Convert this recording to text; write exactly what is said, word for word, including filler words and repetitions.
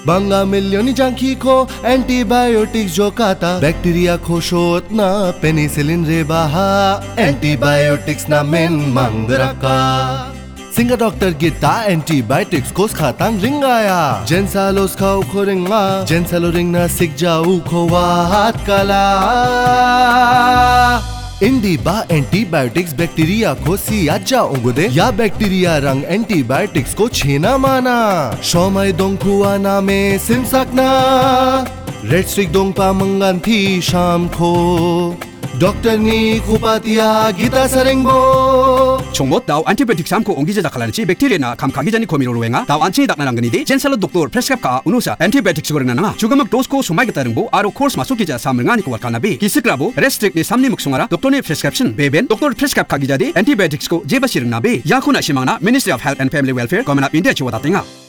bangga milyoni jangki ko antibiotics jo kata bacteria ko shot na penicillin re baha antibiotics na men mangraka Singa doctor gita antibiotics kos khatang ringaya Jensalos khau khoringa Jensalo ringna sik jau khowat kala Indi ba antibiotics bacteria ko siya jaungode ya bacteria rang antibiotics ko chhena mana Shomai dongkhua na me simsakna Red streak dongpa mangan thi sham ko Doctor ni kupatia gita sarengbo 총못 다우 안티바이오틱 삼고 옹기제 작할라니치 백테리아나 감카기자니 코미로로wen가 다우 안치니 닥나랑그니디 젠살로 독tor 프레스캅카 우노사 안티바이오틱 시고르나나 주가막 도스코 소마이게타릉보 아로 코스 마소기자 삼릉아니 코와카나비 기스크라보 레스트릭니 삼니 묵숭아라 독tor니 프레스크립션 베벤 독tor 프레스캅카기자디 안티바이오틱스코 제바시릉나비 야쿠나 시망나 Ministry of Health and Family Welfare 거면압 인디아 치와다땡아